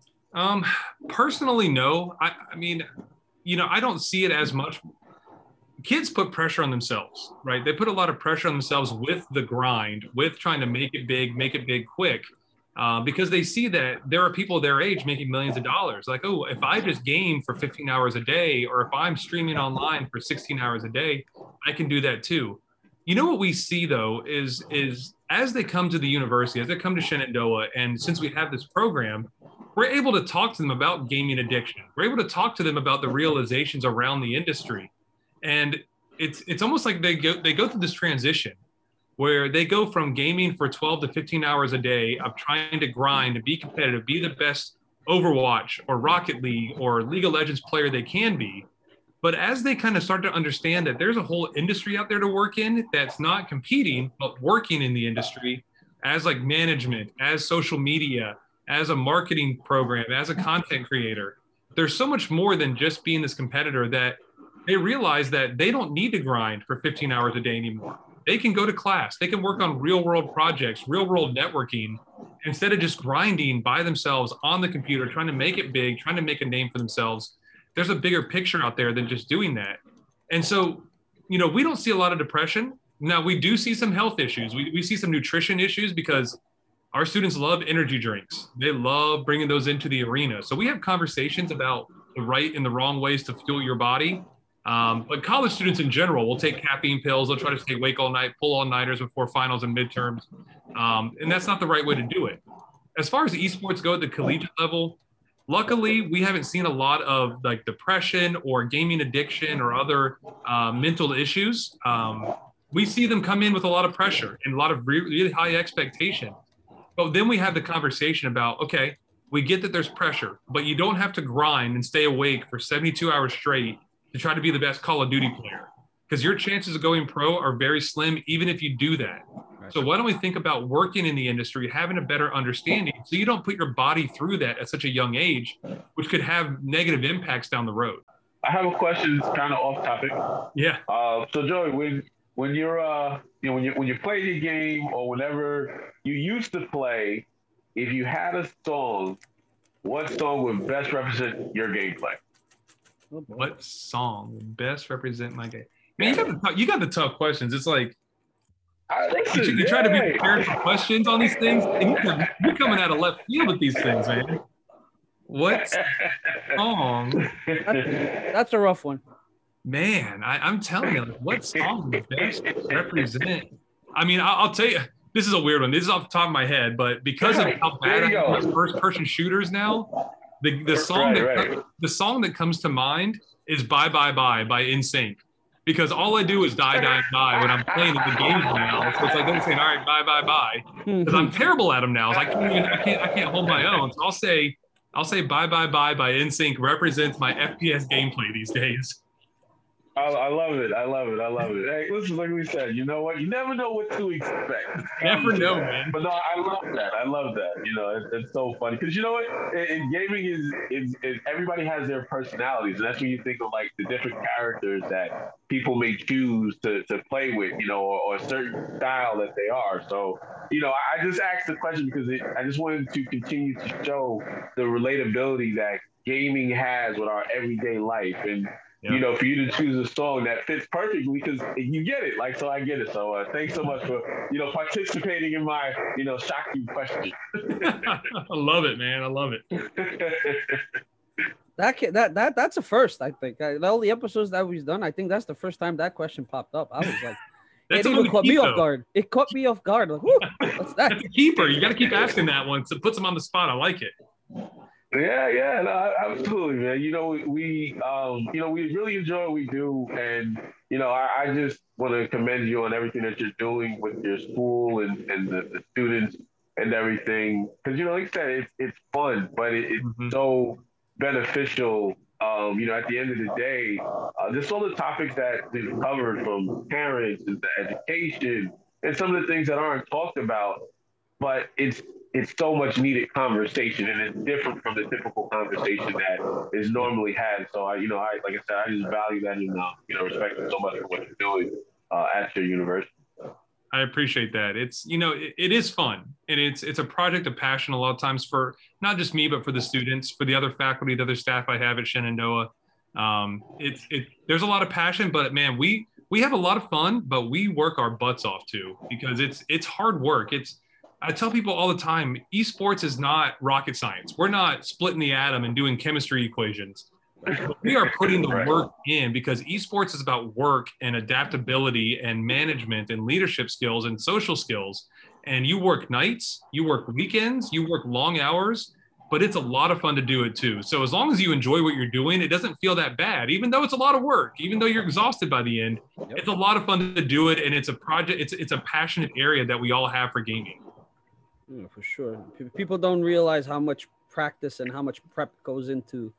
Personally, no. I mean, I don't see it as much. Kids put pressure on themselves, right? They put a lot of pressure on themselves with the grind, with trying to make it big quick, because they see that there are people their age making millions of dollars. Like, oh, if I just game for 15 hours a day, or if I'm streaming online for 16 hours a day, I can do that too. What we see though is as they come to the university, as they come to Shenandoah, and since we have this program, we're able to talk to them about gaming addiction. We're able to talk to them about the realizations around the industry. And it's almost like they go through this transition where they go from gaming for 12 to 15 hours a day of trying to grind and be competitive, be the best Overwatch or Rocket League or League of Legends player they can be. But as they kind of start to understand that there's a whole industry out there to work in that's not competing, but working in the industry as like management, as social media, as a marketing program, as a content creator, there's so much more than just being this competitor, that they realize that they don't need to grind for 15 hours a day anymore. They can go to class. They can work on real world projects, real world networking, instead of just grinding by themselves on the computer, trying to make it big, trying to make a name for themselves. There's a bigger picture out there than just doing that. And so, we don't see a lot of depression. Now, we do see some health issues. We see some nutrition issues because our students love energy drinks. They love bringing those into the arena. So we have conversations about the right and the wrong ways to fuel your body. But college students in general will take caffeine pills. They'll try to stay awake all night, pull all-nighters before finals and midterms. And that's not the right way to do it. As far as esports go at the collegiate level, luckily, we haven't seen a lot of like depression or gaming addiction or other mental issues. We see them come in with a lot of pressure and a lot of really high expectation. But then we have the conversation about, okay, We get that there's pressure, but you don't have to grind and stay awake for 72 hours straight to try to be the best Call of Duty player, because your chances of going pro are very slim, even if you do that. Right. So why don't we think about working in the industry, having a better understanding, so you don't put your body through that at such a young age, which could have negative impacts down the road. I have a question, kind of off topic. Yeah. So Joey, when you're when you play the game, or whenever you used to play, if you had a song, what song would best represent your gameplay? What song would best represent my game? Man, you got the tough questions. It's like you try to be prepared for questions on these things, and you're coming out of left field with these things, man. What song? That's a rough one. Man, I'm telling you, what song would best represent? I mean, I'll tell you. This is a weird one. This is off the top of my head, but because of how bad I am at first-person shooters now, the song that comes to mind is "Bye Bye Bye" by NSYNC, because all I do is die when I'm playing the games now. So it's like them saying, "All right, bye bye bye," because I'm terrible at them now. So I can't hold my own. So I'll say "Bye Bye Bye" by NSYNC represents my FPS gameplay these days. I love it. Hey, listen, like we said, you know what? You never know what to expect. Never know, man. But no, I love that. You know, it's so funny because you know what? In gaming is everybody has their personalities, and that's when you think of like the different characters that people may choose to play with, you know, or a certain style that they are. So, you know, I just asked the question because I just wanted to continue to show the relatability that gaming has with our everyday life. And you know, for you to choose a song that fits perfectly, because you get it. Like, so I get it. So thanks so much for, you know, participating in my, you know, shocking question. I love it, man. I love it. That's a first, I think. All the episodes that we've done, I think that's the first time that question popped up. I was like, it even caught me off guard. It caught me off guard. Like, whoo, what's that? That's a keeper. You got to keep asking that one. So it puts them on the spot. I like it. Yeah, no, absolutely, man. You know, we really enjoy what we do, and you know, I just want to commend you on everything that you're doing with your school and the students and everything. Because you know, like I said, it's fun, but it's so beneficial. You know, at the end of the day, just all the topics that we've covered, from parents and the education and some of the things that aren't talked about, but it's so much needed conversation, and it's different from the typical conversation that is normally had. So like I said, I just value that, and you know, respect you so much for what you're doing at your university. I appreciate that. It's, you know, it is fun, and it's a project of passion a lot of times for not just me, but for the students, for the other faculty, the other staff I have at Shenandoah. There's a lot of passion, but man, we have a lot of fun, but we work our butts off too, because it's hard work. I tell people all the time, esports is not rocket science. We're not splitting the atom and doing chemistry equations. We are putting the work in, because esports is about work and adaptability and management and leadership skills and social skills. And you work nights, you work weekends, you work long hours, but it's a lot of fun to do it too. So as long as you enjoy what you're doing, it doesn't feel that bad, even though it's a lot of work, even though you're exhausted by the end. It's a lot of fun to do it. And it's a project, it's a passionate area that we all have for gaming. Yeah, for sure. People don't realize how much practice and how much prep goes into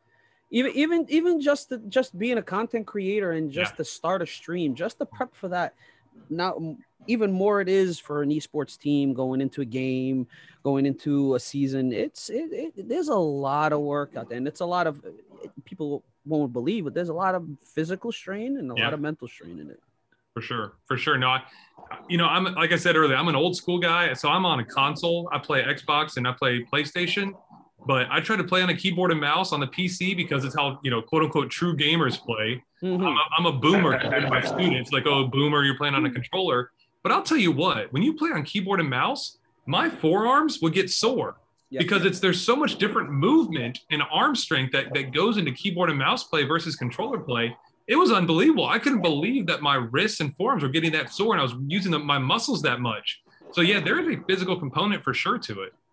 even just being a content creator, and just to start a stream, just to prep for that. Now, even more it is for an esports team going into a game, going into a season. There's a lot of work out there, and it's a lot of people won't believe, but there's a lot of physical strain and a lot of mental strain in it. For sure. No, I'm, like I said earlier, I'm an old school guy. So I'm on a console. I play Xbox and I play PlayStation, but I try to play on a keyboard and mouse on the PC, because it's how, you know, quote unquote, true gamers play. I'm a boomer compared to my students. Like, oh, boomer, you're playing on a controller. But I'll tell you what, when you play on keyboard and mouse, my forearms would get sore. Because there's so much different movement and arm strength that goes into keyboard and mouse play versus controller play. It was unbelievable. I couldn't believe that my wrists and forearms were getting that sore, and I was using my muscles that much. So yeah, there is a physical component for sure to it.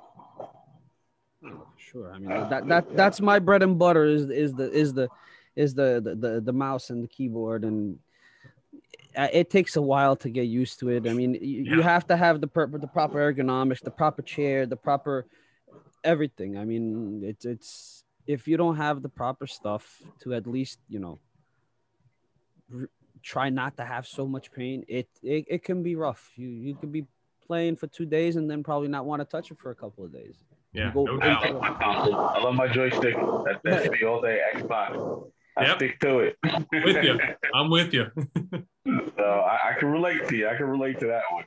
Sure. I mean, that's my bread and butter is the mouse and the keyboard, and it takes a while to get used to it. I mean, you have to have the proper ergonomics, the proper chair, the proper everything. I mean, it's if you don't have the proper stuff to at least, try not to have so much pain, it can be rough. You could be playing for 2 days and then probably not want to touch it for a couple of days. Yeah, You go no I doubt. like my console. I love my joystick. That's me all day. Xbox. I Yep. stick to it. With you. I'm with you. So I can relate to you. I can relate to that one.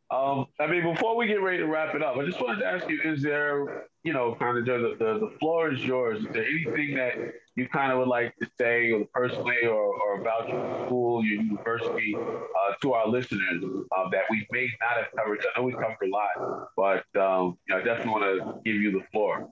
I mean, before we get ready to wrap it up, I just wanted to ask you: is there, kind of the floor is yours? Is there anything that you kind of would like to say, or personally, or about your school, your university, to our listeners that we may not have covered? I know we covered a lot, but I definitely want to give you the floor.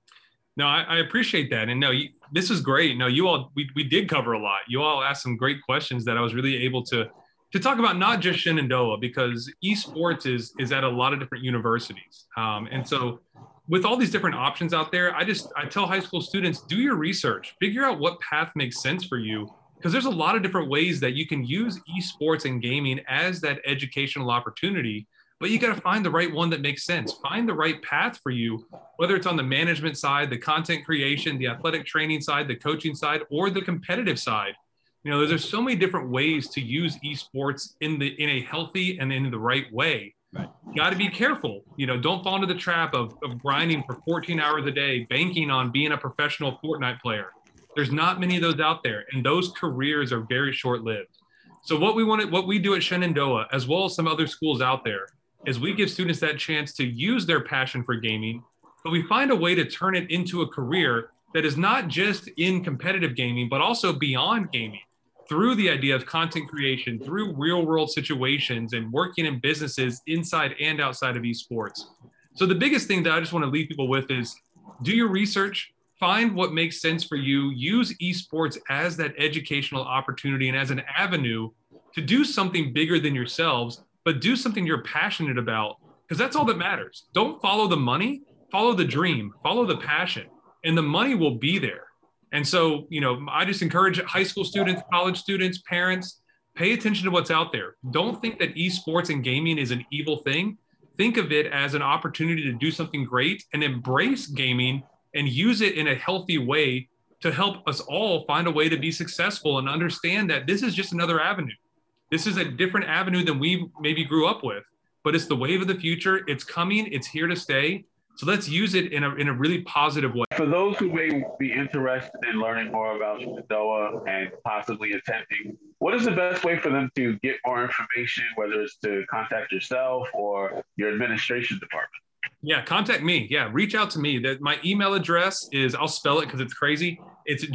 No, I appreciate that. And no, this is great. No, you all, we did cover a lot. You all asked some great questions that I was really able to talk about, not just Shenandoah, because esports is at a lot of different universities. And so with all these different options out there, I tell high school students, do your research, figure out what path makes sense for you. Because there's a lot of different ways that you can use esports and gaming as that educational opportunity. But you got to find the right one that makes sense. Find the right path for you, whether it's on the management side, the content creation, the athletic training side, the coaching side, or the competitive side. There's so many different ways to use esports in a healthy and in the right way. Right. You got to be careful. Don't fall into the trap of grinding for 14 hours a day, banking on being a professional Fortnite player. There's not many of those out there, and those careers are very short-lived. So what we do at Shenandoah, as well as some other schools out there, is we give students that chance to use their passion for gaming, but we find a way to turn it into a career that is not just in competitive gaming, but also beyond gaming, through the idea of content creation, through real world situations and working in businesses inside and outside of esports. So the biggest thing that I just want to leave people with is do your research, find what makes sense for you, use esports as that educational opportunity and as an avenue to do something bigger than yourselves, but do something you're passionate about, because that's all that matters. Don't follow the money, follow the dream, follow the passion, and the money will be there. And so, I just encourage high school students, college students, parents, pay attention to what's out there. Don't think that esports and gaming is an evil thing. Think of it as an opportunity to do something great and embrace gaming and use it in a healthy way to help us all find a way to be successful and understand that this is just another avenue. This is a different avenue than we maybe grew up with, but it's the wave of the future. It's coming. It's here to stay. So let's use it in a really positive way. For those who may be interested in learning more about Shenandoah and possibly attending, what is the best way for them to get more information, whether it's to contact yourself or your administration department? Yeah, contact me. Yeah, reach out to me. My email address is, I'll spell it because it's crazy. It's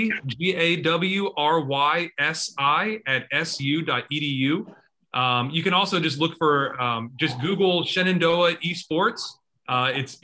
jgawrysi@su.edu. You can also just look for, just Google Shenandoah Esports. It's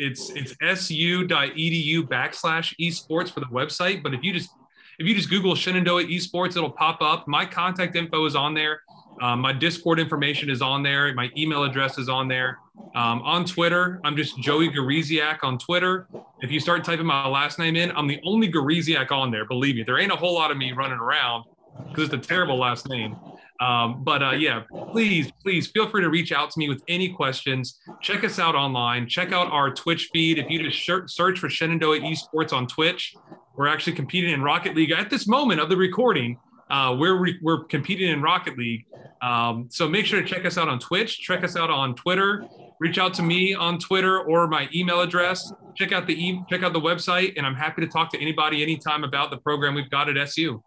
su.edu/esports for the website. But if you just Google Shenandoah Esports, it'll pop up. My contact info is on there. My Discord information is on there. My email address is on there. On Twitter, I'm just Joey Gariziak on Twitter. If you start typing my last name in, I'm the only Gariziak on there. Believe me, there ain't a whole lot of me running around because it's a terrible last name. Yeah, please feel free to reach out to me with any questions. Check us out online. Check out our Twitch feed. If you just search for Shenandoah Esports on Twitch, we're actually competing in Rocket League at this moment of the recording. We're competing in Rocket League. So make sure to check us out on Twitch, check us out on Twitter, reach out to me on Twitter or my email address, check out the website, and I'm happy to talk to anybody anytime about the program we've got at SU.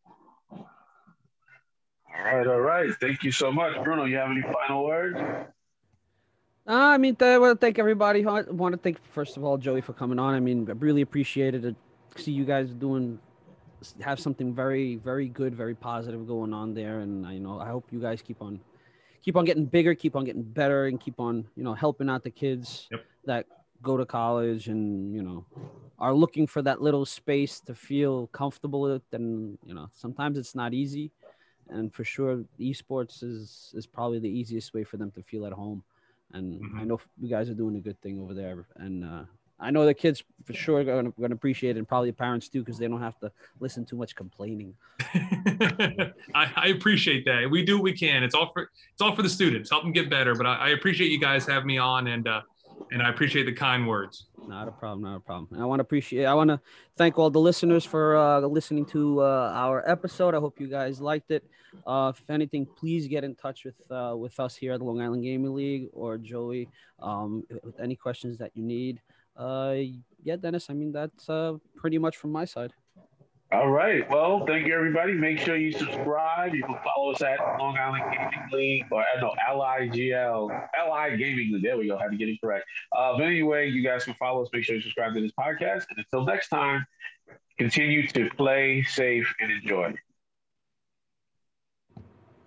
All right. Thank you so much. Bruno, you have any final words? I want to thank everybody. I want to thank, first of all, Joey for coming on. I really appreciated it. See you guys have something very, very good, very positive going on there. And I hope you guys keep on getting bigger, keep on getting better, and keep on, helping out the kids that go to college and, are looking for that little space to feel comfortable with. And, sometimes it's not easy. And for sure, esports is probably the easiest way for them to feel at home. And I know you guys are doing a good thing over there. And I know the kids for sure are going to appreciate it, and probably the parents too, because they don't have to listen too much complaining. I appreciate that. We do what we can. It's all for the students. Help them get better. But I appreciate you guys having me on. And And I appreciate the kind words. Not a problem. Not a problem. And I want to thank all the listeners for listening to our episode. I hope you guys liked it. If anything, please get in touch with us here at the Long Island Gaming League or Joey with any questions that you need. Yeah, Dennis, I mean, that's pretty much from my side. All right. Well, thank you, everybody. Make sure you subscribe. You can follow us at Long Island Gaming League, or no, LI Gaming League. There we go. Had to get it correct. But anyway, you guys can follow us. Make sure you subscribe to this podcast. And until next time, continue to play safe and enjoy.